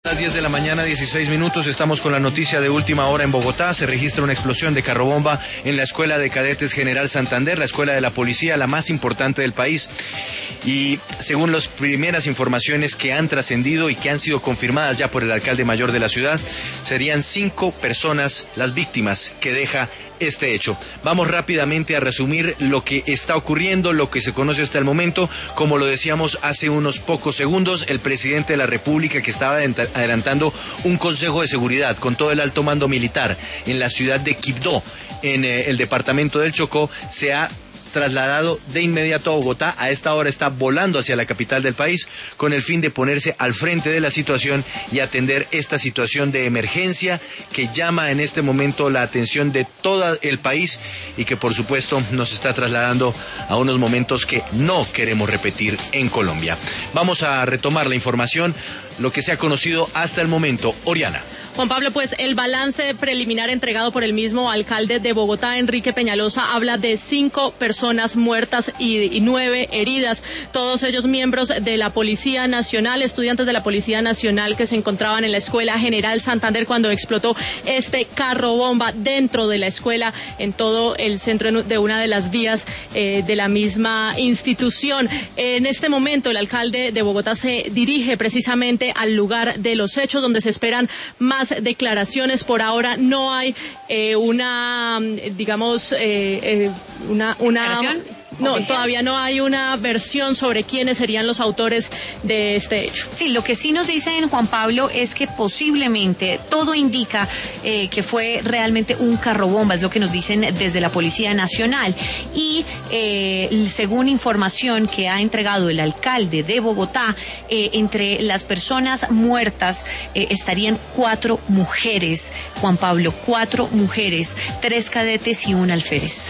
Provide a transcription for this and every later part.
Las 10 de la mañana, 16 minutos, estamos con la noticia de última hora en Bogotá. Se registra una explosión de carrobomba en la Escuela de Cadetes General Santander, la escuela de la policía, la más importante del país. Y según las primeras informaciones que han trascendido y que han sido confirmadas ya por el alcalde mayor de la ciudad, serían 5 personas las víctimas que deja este hecho. Vamos rápidamente a resumir lo que está ocurriendo, lo que se conoce hasta el momento. Como lo decíamos hace unos pocos segundos, el presidente de la República, que estaba adelantando un consejo de seguridad con todo el alto mando militar en la ciudad de Quibdó, en el departamento del Chocó, se ha trasladado de inmediato a Bogotá. A esta hora está volando hacia la capital del país con el fin de ponerse al frente de la situación y atender esta situación de emergencia que llama en este momento la atención de todo el país y que por supuesto nos está trasladando a unos momentos que no queremos repetir en Colombia. Vamos a retomar la información, lo que se ha conocido hasta el momento. Oriana. Juan Pablo, pues el balance preliminar entregado por el mismo alcalde de Bogotá, Enrique Peñalosa, habla de 5 personas muertas y 9 heridas, todos ellos miembros de la Policía Nacional, estudiantes de la Policía Nacional que se encontraban en la Escuela General Santander cuando explotó este carro bomba dentro de la escuela, en todo el centro de una de las vías de la misma institución. En este momento el alcalde de Bogotá se dirige precisamente al lugar de los hechos, donde se esperan más declaraciones. Por ahora no hay una ¿declaración? No, ¿oficial? Todavía no hay una versión sobre quiénes serían los autores de este hecho. Sí, lo que sí nos dicen, Juan Pablo, es que posiblemente todo indica que fue realmente un carrobomba, es lo que nos dicen desde la Policía Nacional. Y según información que ha entregado el alcalde de Bogotá, entre las personas muertas estarían 4 mujeres, Juan Pablo, 4 mujeres, 3 cadetes y 1 alférez.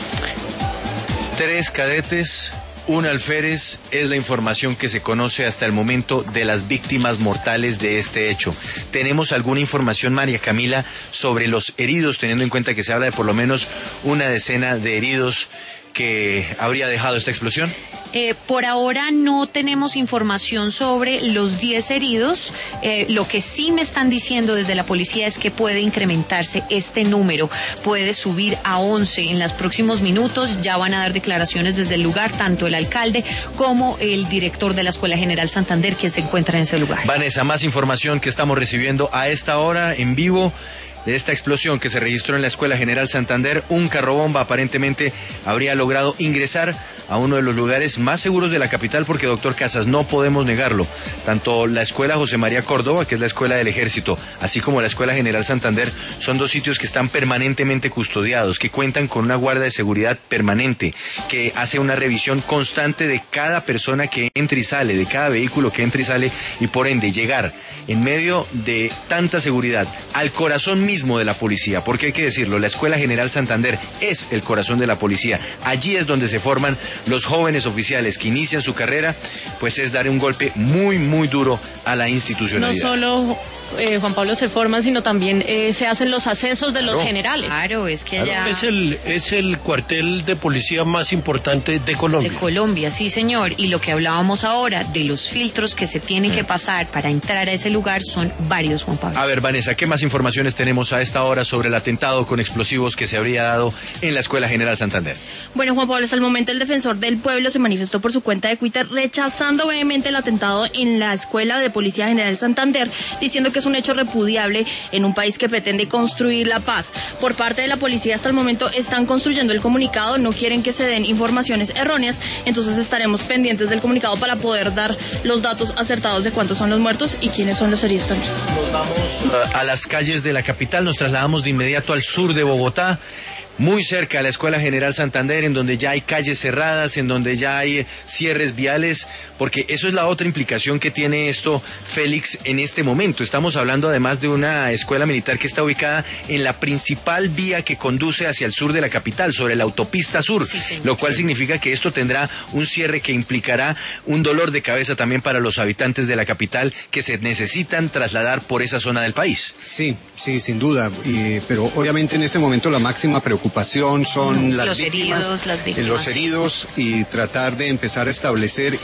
3 cadetes, 1 alférez, es la información que se conoce hasta el momento de las víctimas mortales de este hecho. ¿Tenemos alguna información, María Camila, sobre los heridos, teniendo en cuenta que se habla de por lo menos una decena de heridos que habría dejado esta explosión? Por ahora no tenemos información sobre los 10 heridos. Lo que sí me están diciendo desde la policía es que puede incrementarse este número, puede subir a 11 en los próximos minutos. Ya van a dar declaraciones desde el lugar, tanto el alcalde como el director de la Escuela General Santander, que se encuentra en ese lugar. Vanessa, más información que estamos recibiendo a esta hora en vivo de esta explosión que se registró en la Escuela General Santander. Un carrobomba aparentemente habría logrado ingresar a uno de los lugares más seguros de la capital, porque, doctor Casas, no podemos negarlo, tanto la Escuela José María Córdoba, que es la escuela del Ejército, así como la Escuela General Santander, son 2 sitios que están permanentemente custodiados, que cuentan con una guardia de seguridad permanente, que hace una revisión constante de cada persona que entra y sale, de cada vehículo que entra y sale, y por ende llegar en medio de tanta seguridad al corazón mismo de la policía, porque hay que decirlo, la Escuela General Santander es el corazón de la policía. Allí es donde se forman los jóvenes oficiales que inician su carrera, pues es dar un golpe muy, muy duro a la institucionalidad. No solo, Juan Pablo, se forman, sino también se hacen los ascensos de los generales. Claro, es que ya... Es el cuartel de policía más importante de Colombia. De Colombia, sí, señor. Y lo que hablábamos ahora de los filtros que se tienen que pasar para entrar a ese lugar son varios, Juan Pablo. A ver, Vanessa, ¿qué más informaciones tenemos a esta hora sobre el atentado con explosivos que se habría dado en la Escuela General Santander? Bueno, Juan Pablo, hasta el momento el defensor del pueblo se manifestó por su cuenta de Twitter rechazando vehemente el atentado en la Escuela de Policía General Santander, diciendo que es un hecho repudiable en un país que pretende construir la paz. Por parte de la policía, hasta el momento están construyendo el comunicado, no quieren que se den informaciones erróneas, entonces estaremos pendientes del comunicado para poder dar los datos acertados de cuántos son los muertos y quiénes son los heridos también. Nos vamos a las calles de la capital, nos trasladamos de inmediato al sur de Bogotá, muy cerca a la Escuela General Santander, en donde ya hay calles cerradas, en donde ya hay cierres viales, porque eso es la otra implicación que tiene esto, Félix, en este momento. Estamos hablando además de una escuela militar que está ubicada en la principal vía que conduce hacia el sur de la capital, sobre la autopista sur, sí, lo cual significa que esto tendrá un cierre que implicará un dolor de cabeza también para los habitantes de la capital que se necesitan trasladar por esa zona del país. Sí, sin duda, pero obviamente en este momento la máxima preocupación son las víctimas, las víctimas, los heridos, y tratar de empezar a establecer y no especular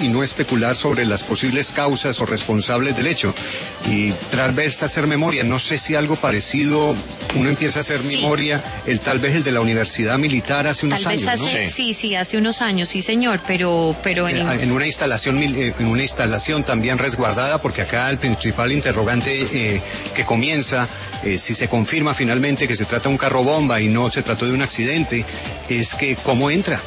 especular sobre las posibles causas o responsables del hecho. Y tal vez hacer memoria, no sé si algo parecido, uno empieza a hacer memoria, tal vez el de la Universidad Militar hace unos años, ¿no? Sí, hace unos años, sí señor, pero en una instalación también resguardada, porque acá el principal interrogante que comienza, si se confirma finalmente que se trata de un carro bomba y no se trató de un accidente, es que cómo entra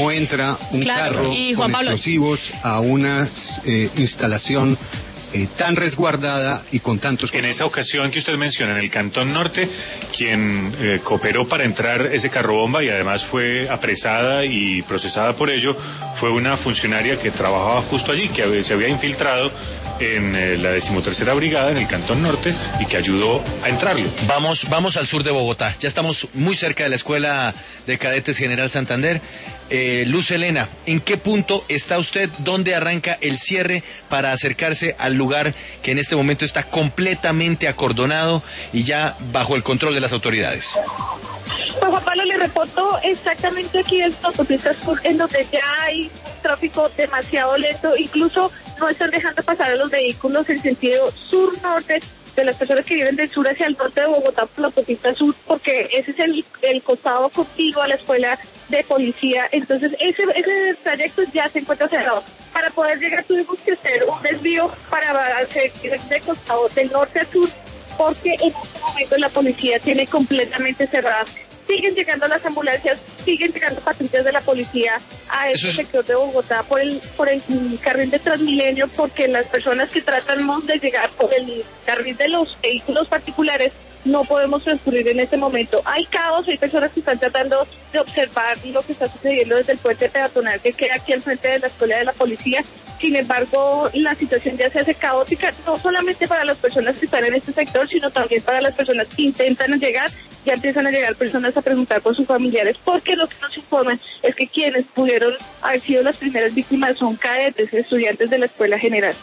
un carro con explosivos a una instalación tan resguardada y con tantos... En esa ocasión que usted menciona, en el Cantón Norte, quien cooperó para entrar ese carro bomba y además fue apresada y procesada por ello, fue una funcionaria que trabajaba justo allí, que se había infiltrado en la 13ª Brigada en el Cantón Norte y que ayudó a entrarlo. Vamos al sur de Bogotá. Ya estamos muy cerca de la Escuela de Cadetes General Santander. Luz Helena, ¿en qué punto está usted? ¿Dónde arranca el cierre para acercarse al lugar que en este momento está completamente acordonado y ya bajo el control de las autoridades? Pues Juan Pablo, le reporto exactamente aquí en la autopista sur, en donde ya hay tráfico demasiado lento, incluso no están dejando pasar a los vehículos en sentido sur-norte, de las personas que viven del sur hacia el norte de Bogotá por la autopista sur, porque ese es el costado contiguo a la escuela de policía. Entonces ese trayecto ya se encuentra cerrado. Para poder llegar tuvimos que hacer un desvío para hacer de costado del norte a sur, porque en este momento la policía tiene completamente cerrada. Siguen llegando las ambulancias, siguen llegando patrullas de la policía a este sector de Bogotá por el carril de Transmilenio, porque las personas que tratan de llegar por el carril de los vehículos particulares no podemos transcurrir en este momento. Hay caos, hay personas que están tratando de observar lo que está sucediendo desde el puente peatonal que queda aquí al frente de la escuela de la policía. Sin embargo, la situación ya se hace caótica, no solamente para las personas que están en este sector, sino también para las personas que intentan llegar. Ya empiezan a llegar personas a preguntar por sus familiares, porque lo que nos informan es que quienes pudieron haber sido las primeras víctimas son cadetes, estudiantes de la Escuela General.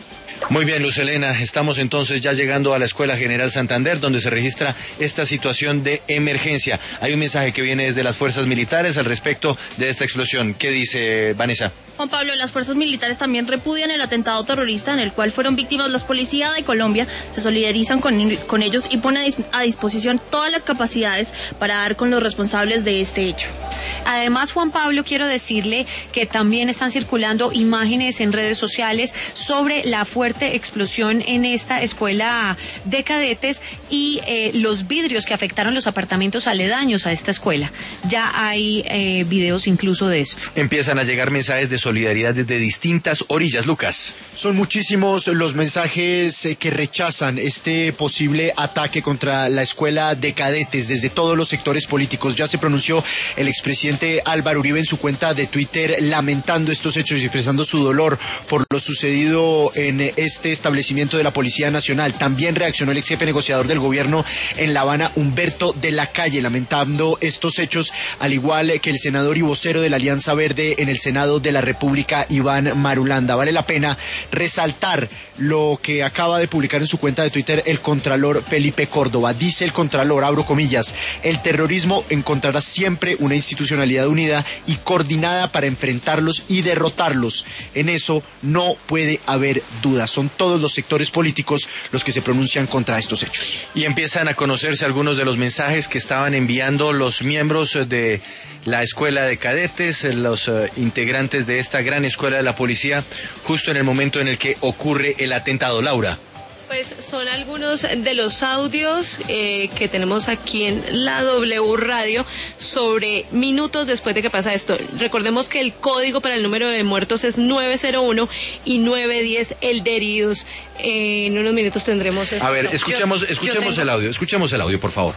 Muy bien, Luz Helena, estamos entonces ya llegando a la Escuela General Santander, donde se registra esta situación de emergencia. Hay un mensaje que viene desde las fuerzas militares al respecto de esta explosión. ¿Qué dice Vanessa? Juan Pablo, las fuerzas militares también repudian el atentado terrorista en el cual fueron víctimas las policías de Colombia, se solidarizan con ellos y ponen a disposición todas las capacidades para dar con los responsables de este hecho. Además, Juan Pablo, quiero decirle que también están circulando imágenes en redes sociales sobre la fuerte explosión en esta escuela de cadetes y los vidrios que afectaron los apartamentos aledaños a esta escuela. Ya hay videos incluso de esto. Empiezan a llegar mensajes de solidaridad desde distintas orillas, Lucas. Son muchísimos los mensajes que rechazan este posible ataque contra la escuela de cadetes desde todos los sectores políticos. Ya se pronunció el expresidente Álvaro Uribe en su cuenta de Twitter lamentando estos hechos y expresando su dolor por lo sucedido en este establecimiento de la Policía Nacional. También reaccionó el ex jefe negociador del gobierno en La Habana, Humberto de la Calle, lamentando estos hechos, al igual que el senador y vocero de la Alianza Verde en el Senado de la República, Iván Marulanda. Vale la pena resaltar lo que acaba de publicar en su cuenta de Twitter el contralor Felipe Córdoba. Dice el contralor, abro comillas, el terrorismo encontrará siempre una institucionalidad unida y coordinada para enfrentarlos y derrotarlos. En eso no puede haber duda. Son todos los sectores políticos los que se pronuncian contra estos hechos. Y empiezan a conocerse algunos de los mensajes que estaban enviando los miembros de la escuela de cadetes, los integrantes de esta gran escuela de la policía, justo en el momento en el que ocurre el atentado. Laura. Pues son algunos de los audios que tenemos aquí en la W Radio sobre minutos después de que pasa esto. Recordemos que el código para el número de muertos es 901 y 910 el de heridos. En unos minutos tendremos esto. A ver, escuchemos el audio, por favor.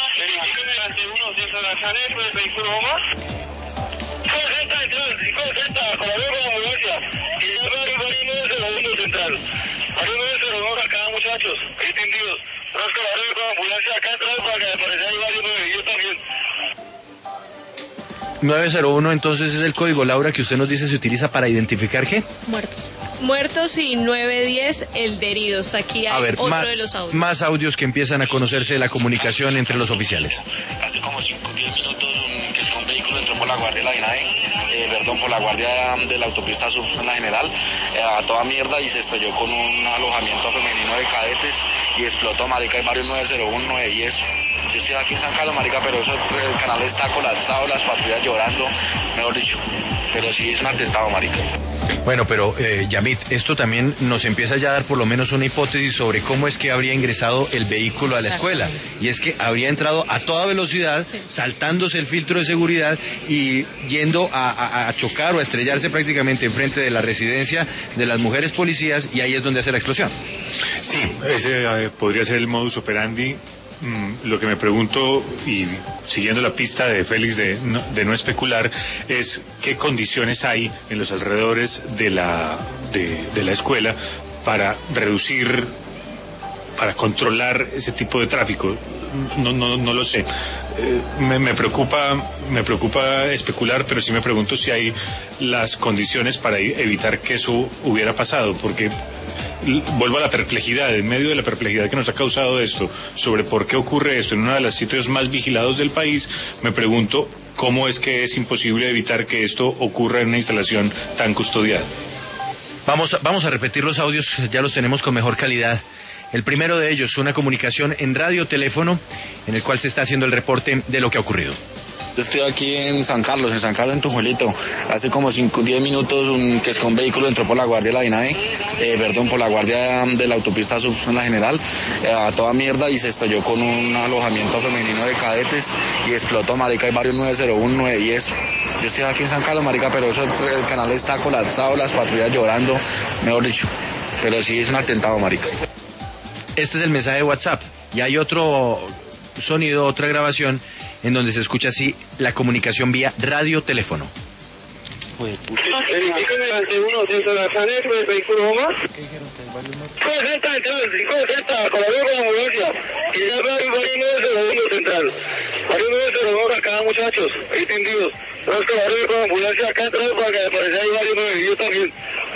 Muchachos, entendidos. Los colaboradores con ambulancia acá atrás para que aparezca igual yo también. 901 entonces es el código, Laura, que usted nos dice se utiliza para identificar ¿qué? Muertos y 910 el de heridos. Aquí hay otro de los audios. Más audios que empiezan a conocerse de la comunicación entre los oficiales. Hace como 5 o 10 minutos que es que un vehículo entró por la guardia de la INAE, por la guardia de la autopista sur en la General. a toda mierda y se estrelló con un alojamiento femenino de cadetes y explotó, marica, el barrio 901, 910. Yo estoy aquí en San Carlos, marica, pero eso, el canal está colapsado, las patrullas llorando, mejor dicho. Pero sí es un atentado, marica. Bueno, pero Yamit, esto también nos empieza ya a dar por lo menos una hipótesis sobre cómo es que habría ingresado el vehículo a la escuela. Y es que habría entrado a toda velocidad, saltándose el filtro de seguridad y yendo a chocar o a estrellarse prácticamente enfrente de la residencia de las mujeres policías, y ahí es donde hace la explosión. Sí, ese podría ser el modus operandi. Lo que me pregunto, y siguiendo la pista de Félix de no especular, es qué condiciones hay en los alrededores de la escuela para reducir, para controlar ese tipo de tráfico. No lo sé. Me preocupa especular, pero sí me pregunto si hay las condiciones para evitar que eso hubiera pasado, porque vuelvo a la perplejidad, en medio de la perplejidad que nos ha causado esto, sobre por qué ocurre esto en uno de los sitios más vigilados del país, me pregunto cómo es que es imposible evitar que esto ocurra en una instalación tan custodiada. Vamos a repetir los audios, ya los tenemos con mejor calidad. El primero de ellos, una comunicación en radio-teléfono, en el cual se está haciendo el reporte de lo que ha ocurrido. Yo estoy aquí en San Carlos, en Tujuelito. Hace como 10 minutos un vehículo entró por la guardia de la INAE, por la guardia de la autopista sur en la General, a toda mierda y se estrelló con un alojamiento femenino de cadetes y explotó, marica, el barrio 901, 910. Yo estoy aquí en San Carlos, marica, pero eso, el canal está colapsado, las patrullas llorando, mejor dicho. Pero sí es un atentado, marica. Este es el mensaje de WhatsApp. Y hay otro sonido, otra grabación, en donde se escucha así la comunicación vía radio-teléfono. Muchachos, ahí tendidos. Vamos con la con ambulancia acá atrás para que aparezca ahí varios nuevillos también.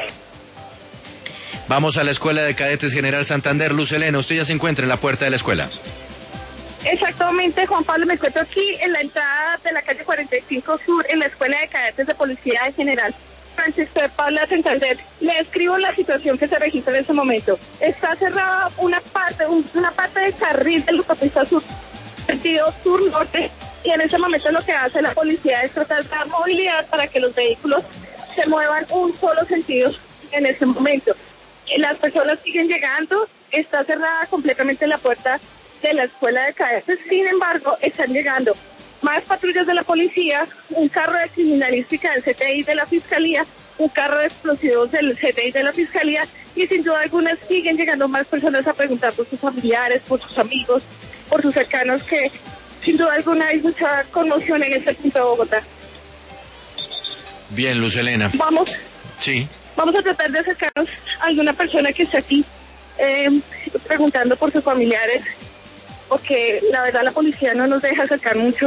Vamos a la Escuela de Cadetes General Santander. Luz Helena, usted ya se encuentra en la puerta de la escuela. Exactamente, Juan Pablo, me encuentro aquí en la entrada de la calle 45 Sur, en la Escuela de Cadetes de Policía de General Francisco de Paula Santander. Le describo la situación que se registra en ese momento. Está cerrada una parte del carril de la autopista sur, sentido sur-norte, y en ese momento lo que hace la policía es tratar de dar movilidad para que los vehículos se muevan un solo sentido en ese momento. Las personas siguen llegando, está cerrada completamente la puerta de la Escuela de Cadetes, sin embargo, están llegando más patrullas de la policía, un carro de criminalística del CTI de la Fiscalía, un carro de explosivos del CTI de la Fiscalía, y sin duda alguna siguen llegando más personas a preguntar por sus familiares, por sus amigos, por sus cercanos, que sin duda alguna hay mucha conmoción en este punto de Bogotá. Bien, Luz Helena. Vamos a tratar de acercarnos a alguna persona que esté aquí preguntando por sus familiares, porque la verdad la policía no nos deja acercar mucho.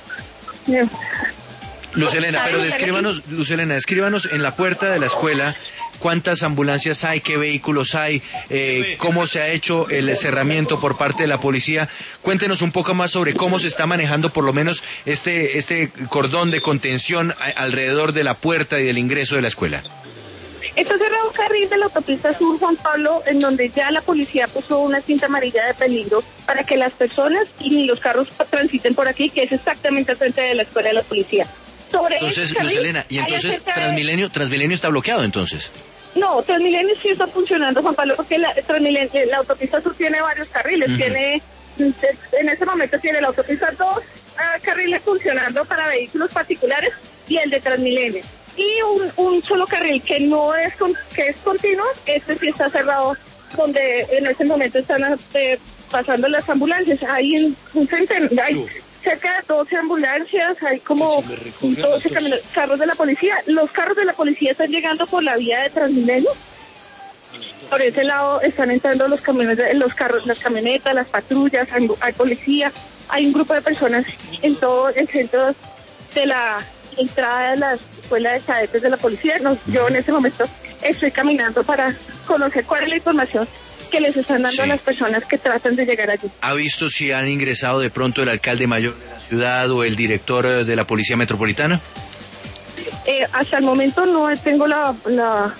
Luz Helena, pero descríbanos en la puerta de la escuela cuántas ambulancias hay, qué vehículos hay, cómo se ha hecho el cerramiento por parte de la policía. Cuéntenos un poco más sobre cómo se está manejando por lo menos este cordón de contención alrededor de la puerta y del ingreso de la escuela. Está cerrado un carril de la autopista sur, Juan Pablo, en donde ya la policía puso una cinta amarilla de peligro para que las personas y los carros transiten por aquí, que es exactamente al frente de la escuela de la policía. Entonces, Luz Helena, y entonces Transmilenio está bloqueado, entonces. No, Transmilenio sí está funcionando, Juan Pablo, porque la autopista sur tiene varios carriles. En este momento tiene la autopista 2 carriles funcionando para vehículos particulares y el de Transmilenio. Y un solo carril que no es que es continuo, este sí está cerrado, donde en ese momento están pasando las ambulancias. Hay hay cerca de 12 ambulancias, hay como 12 carros de la policía. Los carros de la policía están llegando por la vía de Transmilenio. Por ese lado están entrando los camiones, los carros, las camionetas, las patrullas, hay policía, hay un grupo de personas en todo el centro de la entrada de la Escuela de Cadetes de la Policía. Yo en este momento estoy caminando para conocer cuál es la información que les están dando a las personas que tratan de llegar allí. ¿Ha visto si han ingresado de pronto el alcalde mayor de la ciudad o el director de la Policía Metropolitana? Hasta el momento no tengo la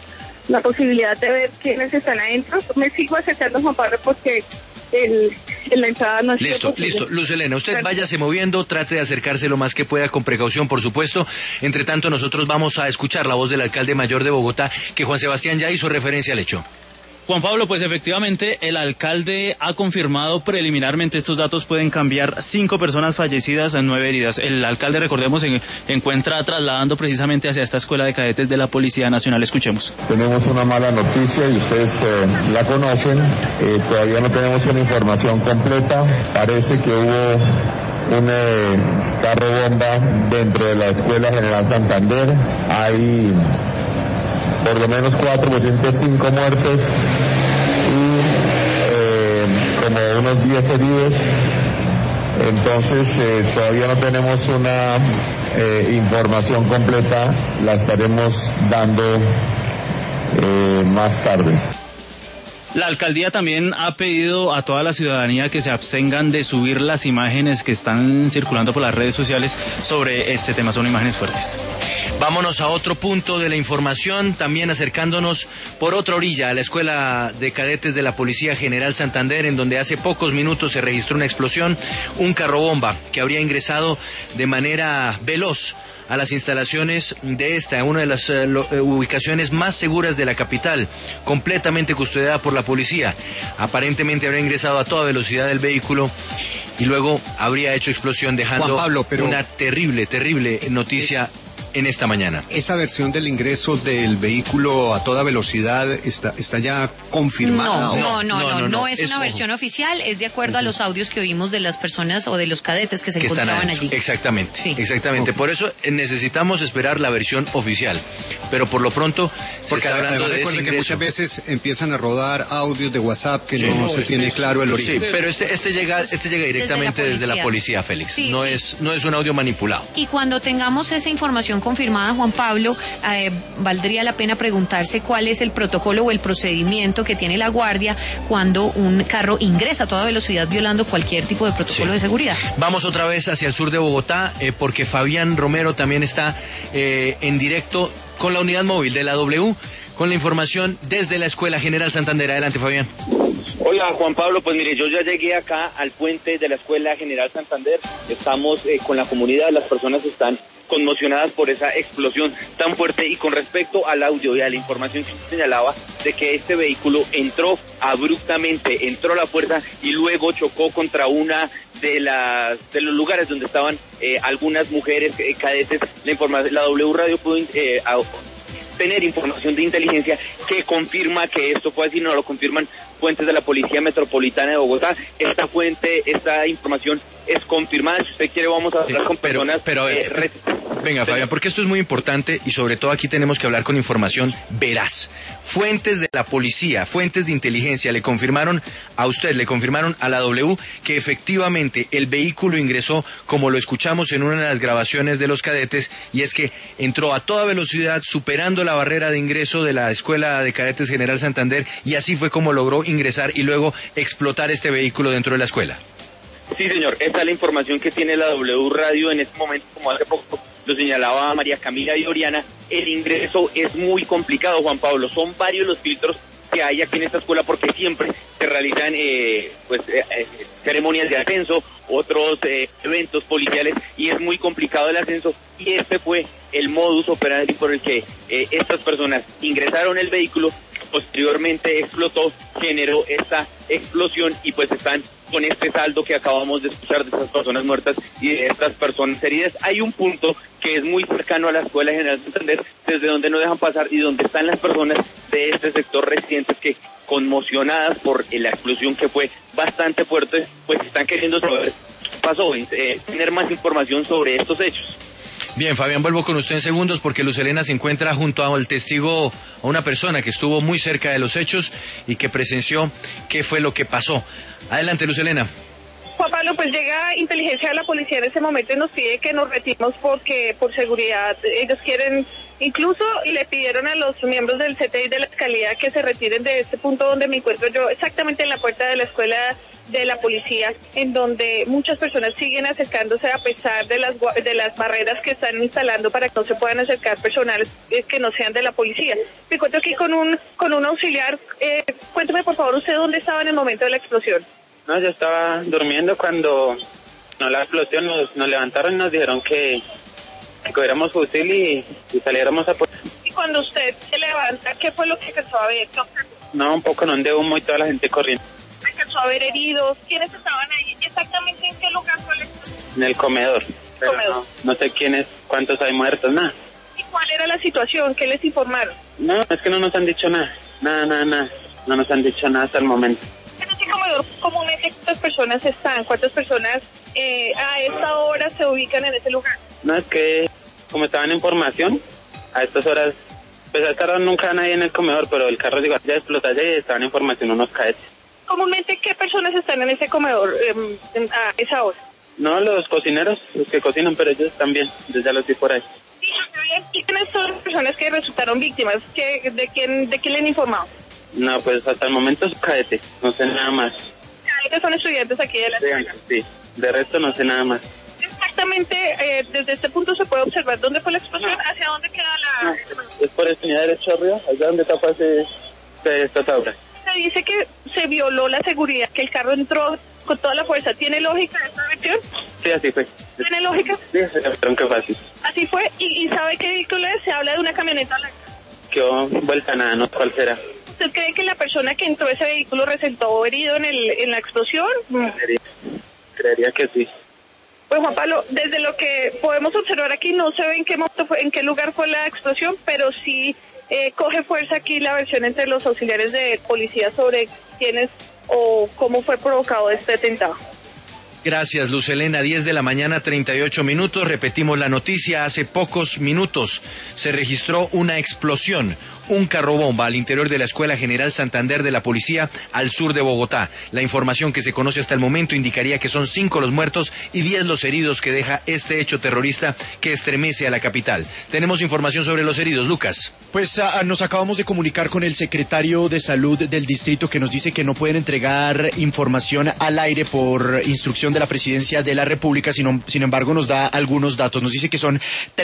la posibilidad de ver quiénes están adentro. Me sigo acercando, Juan Pablo, porque en la entrada no es listo. Luz Helena, usted váyase moviendo, trate de acercarse lo más que pueda, con precaución, por supuesto. Entre tanto, nosotros vamos a escuchar la voz del alcalde mayor de Bogotá, que Juan Sebastián ya hizo referencia al hecho. Juan Pablo, pues efectivamente el alcalde ha confirmado preliminarmente, estos datos pueden cambiar, 5 personas fallecidas, 9 heridas. El alcalde, recordemos, se encuentra trasladando precisamente hacia esta escuela de cadetes de la Policía Nacional. Escuchemos. Tenemos una mala noticia y ustedes la conocen, todavía no tenemos una información completa. Parece que hubo un carro bomba dentro de la Escuela General Santander. Hay por lo menos 405 muertos y como unos 10 heridos. Entonces todavía no tenemos una información completa, la estaremos dando más tarde. La alcaldía también ha pedido a toda la ciudadanía que se abstengan de subir las imágenes que están circulando por las redes sociales sobre este tema. Son imágenes fuertes. Vámonos a otro punto de la información, también acercándonos por otra orilla a la Escuela de Cadetes de la Policía General Santander, en donde hace pocos minutos se registró una explosión, un carro bomba que habría ingresado de manera veloz a las instalaciones de una de las ubicaciones más seguras de la capital, completamente custodiada por la policía. Aparentemente habría ingresado a toda velocidad del vehículo y luego habría hecho explosión, dejando Juan Pablo, una terrible noticia en esta mañana. ¿Esa versión del ingreso del vehículo a toda velocidad está ya confirmada? No es una versión oficial, es de acuerdo a los audios que oímos de las personas o de los cadetes que se encontraban allí. Exactamente, sí. Exactamente. Por eso necesitamos esperar la versión oficial, pero por lo pronto se está hablando de ese ingreso. Que muchas veces empiezan a rodar audios de WhatsApp que no se tiene claro el origen. Sí, pero este llega directamente desde la policía, Félix. Sí, no es un audio manipulado. Y cuando tengamos esa información confirmada, Juan Pablo, valdría la pena preguntarse cuál es el protocolo o el procedimiento que tiene la Guardia cuando un carro ingresa a toda velocidad violando cualquier tipo de protocolo de seguridad. Vamos otra vez hacia el sur de Bogotá, porque Fabián Romero también está en directo con la unidad móvil de la W, con la información desde la Escuela General Santander. Adelante, Fabián. Hola, Juan Pablo, pues mire, yo ya llegué acá al puente de la Escuela General Santander. Estamos con la comunidad, las personas están conmocionadas por esa explosión tan fuerte. Y con respecto al audio y a la información que señalaba de que este vehículo entró abruptamente, entró a la fuerza y luego chocó contra una de los lugares donde estaban algunas mujeres cadetes. La W Radio pudo tener información de inteligencia que confirma que esto fue así. No lo confirman fuentes de la Policía Metropolitana de Bogotá. Esta información es confirmada. Si usted quiere, vamos a hablar con personas. Venga, Fabián, porque esto es muy importante y sobre todo aquí tenemos que hablar con información veraz. Fuentes de la policía, fuentes de inteligencia le confirmaron a usted, le confirmaron a la W que efectivamente el vehículo ingresó, como lo escuchamos en una de las grabaciones de los cadetes, y es que entró a toda velocidad superando la barrera de ingreso de la Escuela de Cadetes General Santander, y así fue como logró ingresar y luego explotar este vehículo dentro de la escuela. Sí, señor, esta es la información que tiene la W Radio en este momento. Como hace poco lo señalaba María Camila y Oriana, el ingreso es muy complicado, Juan Pablo. Son varios los filtros que hay aquí en esta escuela, porque siempre se realizan ceremonias de ascenso, otros eventos policiales, y es muy complicado el ascenso. Y este fue el modus operandi por el que estas personas ingresaron el vehículo, posteriormente explotó, generó esta explosión, y pues están con este saldo que acabamos de escuchar de estas personas muertas y de estas personas heridas. Hay un punto que es muy cercano a la Escuela General Santander, desde donde no dejan pasar y donde están las personas de este sector residentes que, conmocionadas por la explosión que fue bastante fuerte, pues están queriendo saber qué pasó, tener más información sobre estos hechos. Bien, Fabián, vuelvo con usted en segundos porque Luz Helena se encuentra junto al testigo, a una persona que estuvo muy cerca de los hechos y que presenció qué fue lo que pasó. Adelante, Luz Helena. Juan Pablo, pues llega inteligencia de la policía en ese momento y nos pide que nos retiremos porque por seguridad ellos quieren Incluso le pidieron a los miembros del CTI de la Fiscalía que se retiren de este punto donde me encuentro yo, exactamente en la puerta de la escuela de la policía, en donde muchas personas siguen acercándose a pesar de las barreras que están instalando para que no se puedan acercar personas que no sean de la policía. Me encuentro aquí con un auxiliar. Cuéntame por favor usted dónde estaba en el momento de la explosión. No, yo estaba durmiendo cuando la explosión, nos levantaron y nos dijeron que cogiéramos fusil y saliéramos a... Y cuando usted se levanta, ¿qué fue lo que empezó a ver? No, un poco de humo y toda la gente corriendo. Empezó a ver heridos. ¿Quiénes estaban ahí? ¿Exactamente en qué lugar fue la explosión? En el comedor. Pero no sé quiénes, cuántos hay muertos, nada. ¿Y cuál era la situación? ¿Qué les informaron? No, es que no nos han dicho nada. Nada. No nos han dicho nada hasta el momento. En este comedor, comúnmente, ¿cuántas personas están? ¿Cuántas personas a esta hora se ubican en ese lugar? No, es que como estaban en formación, a estas horas, pues a esta hora nunca nadie en el comedor, pero el carro llegó ya a explotar y estaban en formación unos cadetes. Comúnmente, ¿qué personas están en ese comedor a esa hora? No, los cocineros, los que cocinan, pero ellos también, yo ya los vi por ahí. Sí, bien. ¿Y quiénes son las personas que resultaron víctimas? ¿De quién le han informado? No, pues hasta el momento es cadete, no sé nada más. ¿Cadetes son estudiantes aquí de la escuela? Sí, de resto no sé nada más. Exactamente, desde este punto se puede observar dónde fue la explosión, hacia dónde queda la... Es por esta unidad derecha arriba, allá donde tapa esta tabla. Se dice que se violó la seguridad, que el carro entró con toda la fuerza. ¿Tiene lógica esta versión? Sí, así fue. ¿Tiene lógica? Sí, qué fácil. Así fue, ¿y sabe qué vehículo es? Se habla de una camioneta blanca. Quedó vuelta a nada, no cuál será. ¿Usted cree que la persona que entró a ese vehículo resultó herido en la explosión? Creería que sí. Pues Juan Pablo, desde lo que podemos observar aquí no se ve en qué lugar fue la explosión, pero sí coge fuerza aquí la versión entre los auxiliares de policía sobre quiénes o cómo fue provocado este atentado. Gracias, Luz Helena. 10 de la mañana, 38 minutos. Repetimos la noticia. Hace pocos minutos se registró una explosión, un carro bomba al interior de la Escuela General Santander de la Policía al sur de Bogotá. La información que se conoce hasta el momento indicaría que son 5 los muertos y 10 los heridos que deja este hecho terrorista que estremece a la capital. Tenemos información sobre los heridos, Lucas. Pues nos acabamos de comunicar con el secretario de Salud del distrito que nos dice que no pueden entregar información al aire por instrucción de la Presidencia de la República, sin embargo nos da algunos datos. Nos dice que son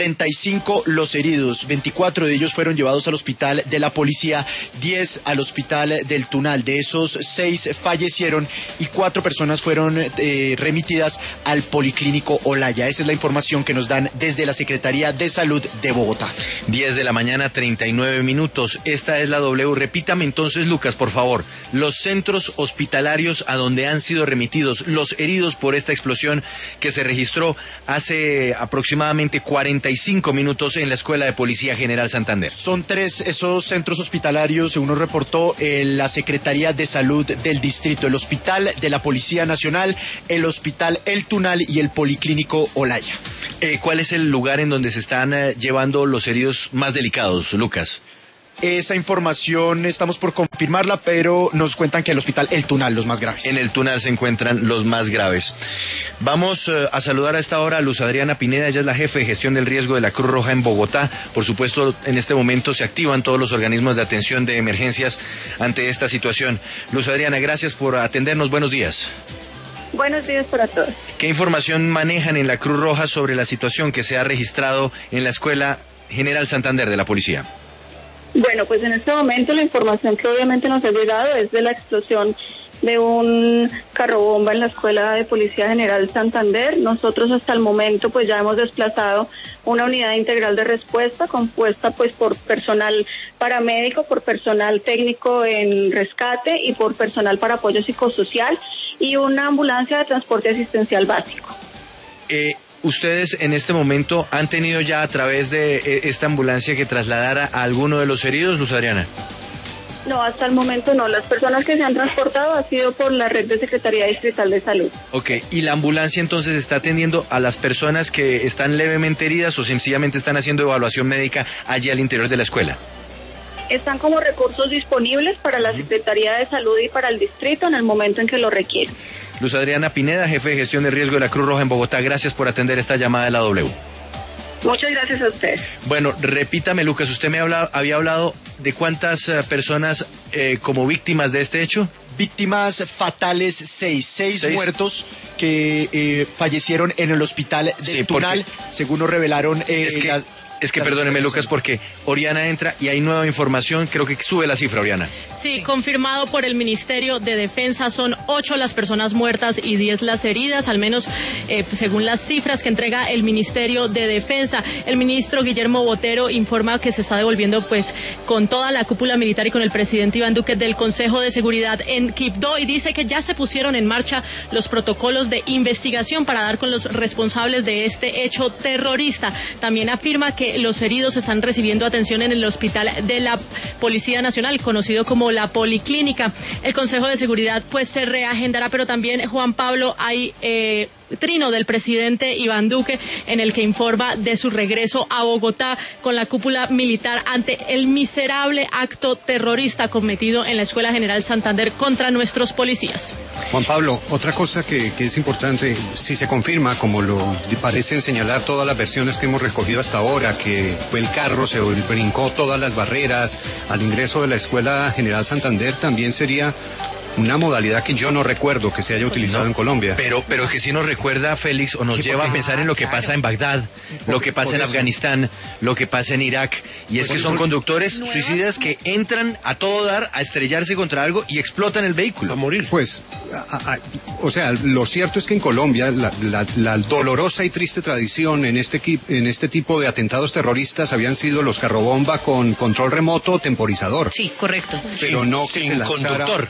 35 los heridos, 24 de ellos fueron llevados al hospital de la policía, 10 al hospital del Tunal. De esos 6 fallecieron y 4 personas fueron remitidas al Policlínico Olaya. Esa es la información que nos dan desde la Secretaría de Salud de Bogotá. 10 de la mañana, 39 minutos. Esta es la W. Repítame entonces, Lucas, por favor, los centros hospitalarios a donde han sido remitidos los heridos por esta explosión que se registró hace aproximadamente 45 minutos en la Escuela de Policía General Santander. Son 3 esos centros hospitalarios, según nos reportó la Secretaría de Salud del distrito: el Hospital de la Policía Nacional, el Hospital El Tunal y el Policlínico Olaya. ¿Cuál es el lugar en donde se están llevando los heridos más delicados, Lucas? Esa información estamos por confirmarla, pero nos cuentan que el hospital El Tunal, los más graves. En el Tunal se encuentran los más graves. Vamos a saludar a esta hora a Luz Adriana Pineda. Ella es la jefe de gestión del riesgo de la Cruz Roja en Bogotá. Por supuesto, en este momento se activan todos los organismos de atención de emergencias ante esta situación. Luz Adriana, gracias por atendernos. Buenos días. Buenos días para todos. ¿Qué información manejan en la Cruz Roja sobre la situación que se ha registrado en la Escuela General Santander de la Policía? Bueno, pues en este momento la información que obviamente nos ha llegado es de la explosión de un carro bomba en la Escuela de Policía General Santander. Nosotros hasta el momento pues ya hemos desplazado una unidad integral de respuesta compuesta pues por personal paramédico, por personal técnico en rescate y por personal para apoyo psicosocial y una ambulancia de transporte asistencial básico. ¿Ustedes en este momento han tenido ya a través de esta ambulancia que trasladara a alguno de los heridos, Luz Adriana? No, hasta el momento no. Las personas que se han transportado ha sido por la red de Secretaría Distrital de Salud. Ok, ¿y la ambulancia entonces está atendiendo a las personas que están levemente heridas o sencillamente están haciendo evaluación médica allí al interior de la escuela? Están como recursos disponibles para la Secretaría de Salud y para el distrito en el momento en que lo requieren. Luz Adriana Pineda, jefe de gestión de riesgo de la Cruz Roja en Bogotá, gracias por atender esta llamada de la W. Muchas gracias a usted. Bueno, repítame, Lucas, usted había hablado de cuántas personas como víctimas de este hecho. Víctimas fatales, seis muertos que fallecieron en el hospital de Tunal, según nos revelaron. Es que perdóneme, Lucas, porque Oriana entra y hay nueva información. Creo que sube la cifra, Oriana. Sí, confirmado por el Ministerio de Defensa. Son 8 las personas muertas y 10 las heridas, al menos según las cifras que entrega el Ministerio de Defensa. El ministro Guillermo Botero informa que se está devolviendo pues con toda la cúpula militar y con el presidente Iván Duque del Consejo de Seguridad en Quibdó, y dice que ya se pusieron en marcha los protocolos de investigación para dar con los responsables de este hecho terrorista. También afirma que los heridos están recibiendo atención en el hospital de la Policía Nacional, conocido como la Policlínica. El Consejo de Seguridad pues se reagendará, pero también, Juan Pablo, hay trino del presidente Iván Duque en el que informa de su regreso a Bogotá con la cúpula militar ante el miserable acto terrorista cometido en la Escuela General Santander contra nuestros policías. Juan Pablo, otra cosa que es importante, si se confirma, como lo parecen señalar todas las versiones que hemos recogido hasta ahora, que fue el carro, se brincó todas las barreras al ingreso de la Escuela General Santander, también sería una modalidad que yo no recuerdo que se haya utilizado en Colombia. Pero que sí nos recuerda, Félix, o nos lleva a pensar en lo que pasa en Bagdad, lo que pasa en Afganistán, lo que pasa en Irak. Y es que son conductores suicidas que entran a todo dar, a estrellarse contra algo y explotan el vehículo. A morir. Pues, o sea, lo cierto es que en Colombia la dolorosa y triste tradición en este tipo de atentados terroristas habían sido los carrobomba con control remoto temporizador. Sí, correcto. Pero no que sin se lanzara... conductor.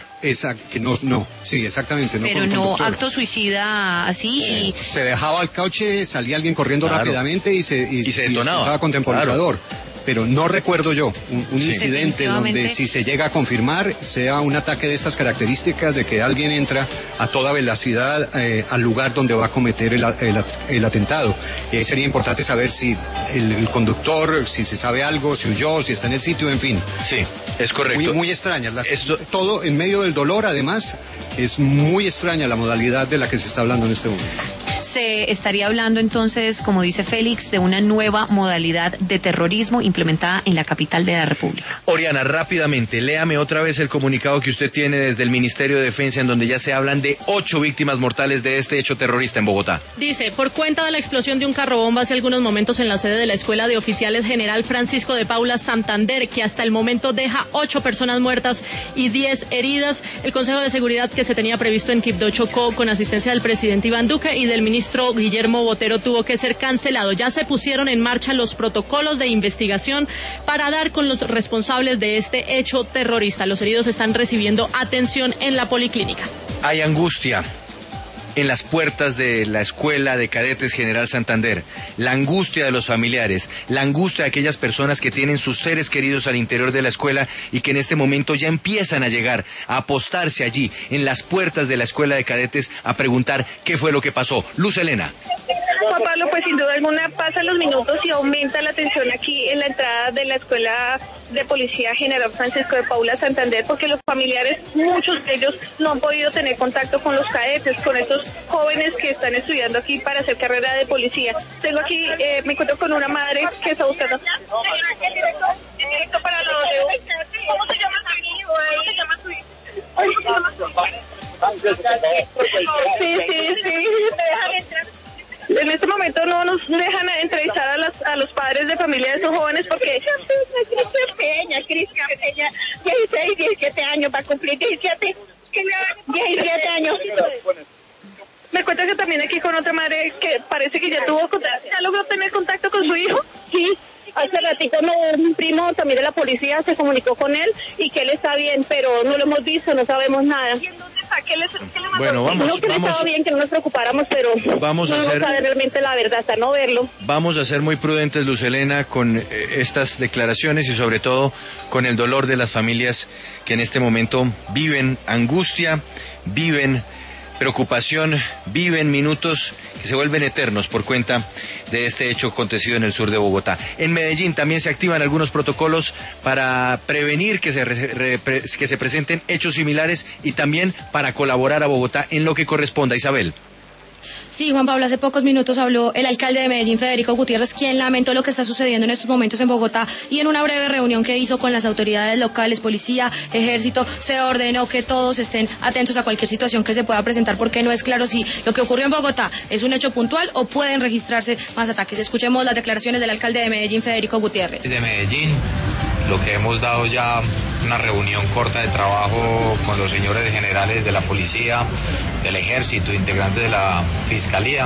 Sí, exactamente. No, pero no acto suicida así. Y se dejaba el coche, salía alguien corriendo rápidamente y se detonaba con temporizador. Pero no recuerdo yo un incidente donde, si se llega a confirmar, sea un ataque de estas características, de que alguien entra a toda velocidad al lugar donde va a cometer el atentado. Sería importante saber si el conductor, si se sabe algo, si huyó, si está en el sitio, en fin. Sí, es correcto. Muy extraña. Todo en medio del dolor, además, es muy extraña la modalidad de la que se está hablando en este momento. Se estaría hablando entonces, como dice Félix, de una nueva modalidad de terrorismo implementada en la capital de la República. Oriana, rápidamente, léame otra vez el comunicado que usted tiene desde el Ministerio de Defensa, en donde ya se hablan de 8 víctimas mortales de este hecho terrorista en Bogotá. Dice, por cuenta de la explosión de un carrobomba hace algunos momentos en la sede de la Escuela de Oficiales General Francisco de Paula Santander, que hasta el momento deja 8 personas muertas y 10 heridas, el Consejo de Seguridad que se tenía previsto en Quibdó Chocó, con asistencia del presidente Iván Duque y del ministro Guillermo Botero, tuvo que ser cancelado. Ya se pusieron en marcha los protocolos de investigación para dar con los responsables de este hecho terrorista. Los heridos están recibiendo atención en la Policlínica. Hay angustia en las puertas de la Escuela de Cadetes General Santander, la angustia de los familiares, la angustia de aquellas personas que tienen sus seres queridos al interior de la escuela y que en este momento ya empiezan a llegar, a apostarse allí, en las puertas de la Escuela de Cadetes, a preguntar qué fue lo que pasó. Luz Helena. Juan Pablo, pues sin duda alguna pasan los minutos y aumenta la tensión aquí en la entrada de la Escuela de Policía General Francisco de Paula Santander, porque los familiares, muchos de ellos, no han podido tener contacto con los cadetes, con estos jóvenes que están estudiando aquí para hacer carrera de policía. Tengo aquí, me encuentro con una madre que está buscando directo para la W. ¿Cómo se llama su hijo? ¿Cómo se llama su hijo? Sí. En este momento no nos dejan entrevistar a los padres de familia de esos jóvenes porque Cristian Peña, 16, 17 años, va a cumplir 17 años. Me cuento que también aquí con otra madre que parece que ya tuvo contacto, ¿ya logró tener contacto con su hijo? Sí. Hace ratito un primo también de la policía se comunicó con él y que él está bien, pero no lo hemos visto, no sabemos nada. ¿Y en dónde está? ¿Qué le mandó? Bueno, vamos. No, que le estaba bien, que no nos preocupáramos, pero vamos no a hacer, sabe realmente la verdad hasta no verlo. Vamos a ser muy prudentes, Luz Helena, con estas declaraciones y sobre todo con el dolor de las familias que en este momento viven angustia, viven preocupación, viven minutos que se vuelven eternos por cuenta de este hecho acontecido en el sur de Bogotá. En Medellín también se activan algunos protocolos para prevenir que se presenten hechos similares y también para colaborar a Bogotá en lo que corresponda. Isabel. Sí, Juan Pablo, hace pocos minutos habló el alcalde de Medellín, Federico Gutiérrez, quien lamentó lo que está sucediendo en estos momentos en Bogotá, y en una breve reunión que hizo con las autoridades locales, policía, ejército, se ordenó que todos estén atentos a cualquier situación que se pueda presentar, porque no es claro si lo que ocurrió en Bogotá es un hecho puntual o pueden registrarse más ataques. Escuchemos las declaraciones del alcalde de Medellín, Federico Gutiérrez. Desde Medellín, lo que hemos dado ya una reunión corta de trabajo con los señores generales de la policía, del ejército, integrantes de la fiscalía,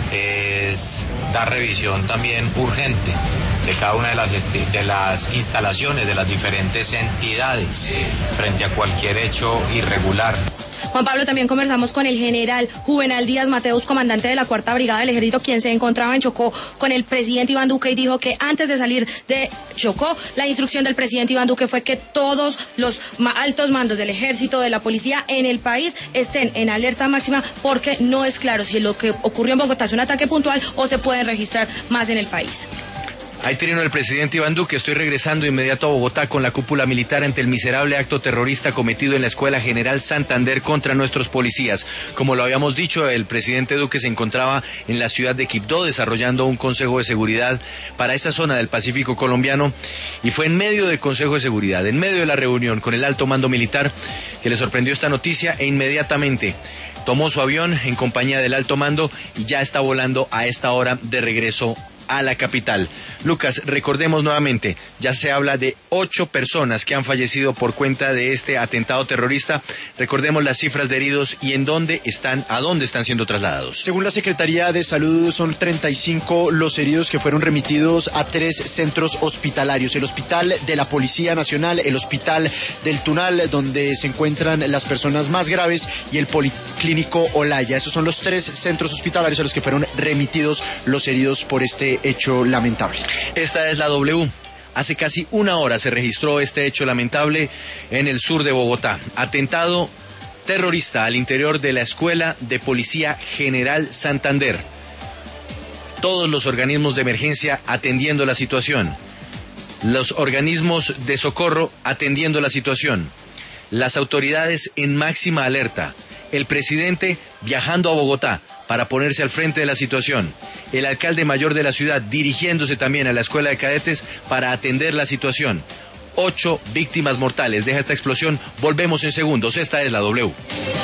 es dar revisión también urgente de cada una de las instalaciones de las diferentes entidades frente a cualquier hecho irregular. Juan Pablo, también conversamos con el general Juvenal Díaz Mateus, comandante de la 4ª Brigada del Ejército, quien se encontraba en Chocó con el presidente Iván Duque, y dijo que antes de salir de Chocó, la instrucción del presidente Iván Duque fue que todos los altos mandos del Ejército, de la policía en el país estén en alerta máxima, porque no es claro si lo que ocurrió en Bogotá es un ataque puntual o se pueden registrar más en el país. Ahí trino el presidente Iván Duque. Estoy regresando inmediato a Bogotá con la cúpula militar ante el miserable acto terrorista cometido en la Escuela General Santander contra nuestros policías. Como lo habíamos dicho, el presidente Duque se encontraba en la ciudad de Quibdó desarrollando un consejo de seguridad para esa zona del Pacífico colombiano, y fue en medio del consejo de seguridad, en medio de la reunión con el alto mando militar, que le sorprendió esta noticia e inmediatamente tomó su avión en compañía del alto mando y ya está volando a esta hora de regreso a la capital. Lucas, recordemos nuevamente, ya se habla de 8 personas que han fallecido por cuenta de este atentado terrorista. Recordemos las cifras de heridos y a dónde están siendo trasladados. Según la Secretaría de Salud, son 35 los heridos que fueron remitidos a 3 centros hospitalarios: el Hospital de la Policía Nacional, el Hospital del Tunal, donde se encuentran las personas más graves, y el Policlínico Olaya. Esos son los 3 centros hospitalarios a los que fueron remitidos los heridos por este hecho lamentable. Esta es la W. Hace casi una hora se registró este hecho lamentable en el sur de Bogotá. Atentado terrorista al interior de la Escuela de Policía General Santander. Todos los organismos de emergencia atendiendo la situación. Los organismos de socorro atendiendo la situación. Las autoridades en máxima alerta. El presidente viajando a Bogotá para ponerse al frente de la situación. El alcalde mayor de la ciudad dirigiéndose también a la escuela de cadetes para atender la situación. 8 víctimas mortales deja esta explosión. Volvemos en segundos. Esta es la W.